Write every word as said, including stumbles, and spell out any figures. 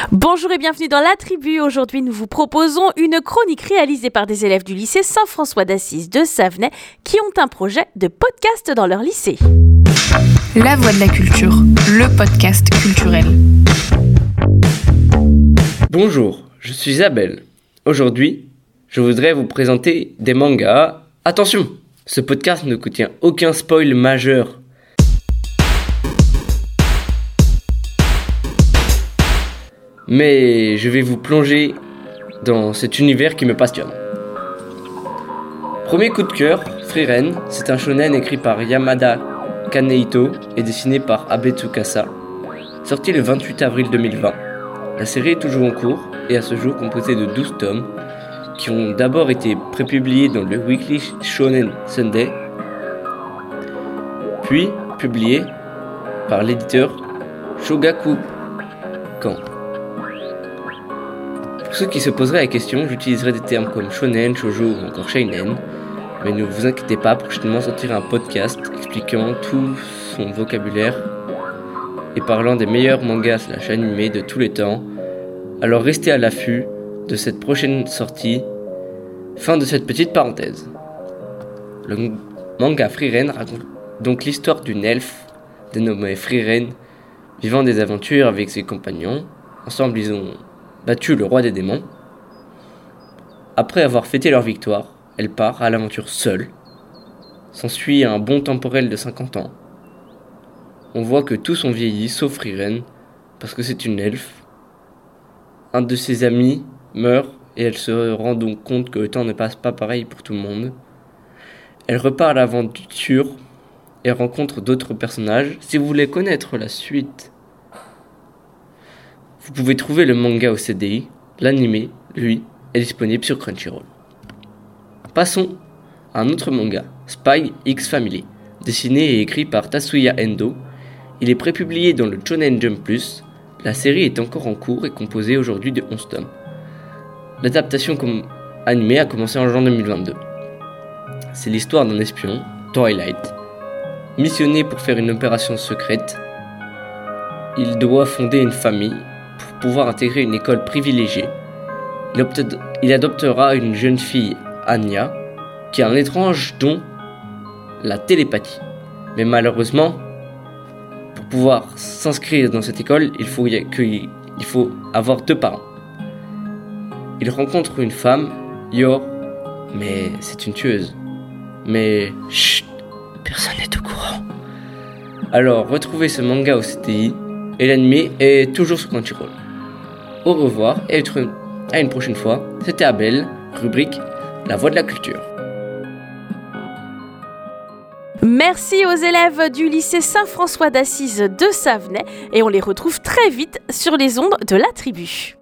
Bonjour et bienvenue dans La Tribu. Aujourd'hui, nous vous proposons une chronique réalisée par des élèves du lycée Saint-François d'Assise de Savenay qui ont un projet de podcast dans leur lycée. La Voix de la Culture, le podcast culturel. Bonjour, je suis Isabelle. Aujourd'hui, je voudrais vous présenter des mangas. Attention, ce podcast ne contient aucun spoil majeur. Mais je vais vous plonger dans cet univers qui me passionne. Premier coup de cœur, Frieren, c'est un shonen écrit par Yamada Kanehito et dessiné par Abe Tsukasa, sorti le vingt-huit avril deux mille vingt. La série est toujours en cours et à ce jour composée de douze tomes qui ont d'abord été prépubliés dans le Weekly Shonen Sunday, puis publiés par l'éditeur Shogakukan. Pour ceux qui se poseraient la question, j'utiliserai des termes comme shonen, shoujo ou encore seinen, mais ne vous inquiétez pas, prochainement sortira un podcast expliquant tout son vocabulaire et parlant des meilleurs mangas slash animés de tous les temps. Alors restez à l'affût de cette prochaine sortie. Fin de cette petite parenthèse. Le manga Frieren raconte donc l'histoire d'une elfe dénommée Frieren vivant des aventures avec ses compagnons. Ensemble, ils ont battu le roi des démons. Après avoir fêté leur victoire, elle part à l'aventure seule. S'ensuit un bond temporel de cinquante ans. On voit que tous ont vieilli sauf Frieren, parce que c'est une elfe. Un de ses amis meurt et elle se rend donc compte que le temps ne passe pas pareil pour tout le monde. Elle repart à l'aventure et rencontre d'autres personnages. Si vous voulez connaître la suite, vous pouvez trouver le manga au C D I. L'anime, lui, est disponible sur Crunchyroll. Passons à un autre manga, Spy X Family, dessiné et écrit par Tatsuya Endo. Il est prépublié dans le Shonen Jump Plus. La série est encore en cours et composée aujourd'hui de onze tomes. L'adaptation comme animée a commencé en juin deux mille vingt-deux. C'est l'histoire d'un espion, Twilight, missionné pour faire une opération secrète. Il doit fonder une famille pour pouvoir intégrer une école privilégiée. Il, opte- il adoptera une jeune fille, Anya, qui a un étrange don, la télépathie. Mais malheureusement, pour pouvoir s'inscrire dans cette école, il faut, y- que y- il faut avoir deux parents. Il rencontre une femme, Yor, mais c'est une tueuse. Mais chut, personne n'est au courant. Alors, retrouvez ce manga au C D I et l'anime est toujours sur Crunchyroll. Au revoir et à une prochaine fois. C'était Abel, rubrique La Voix de la Culture. Merci aux élèves du lycée Saint-François d'Assise de Savenay et on les retrouve très vite sur les ondes de La Tribu.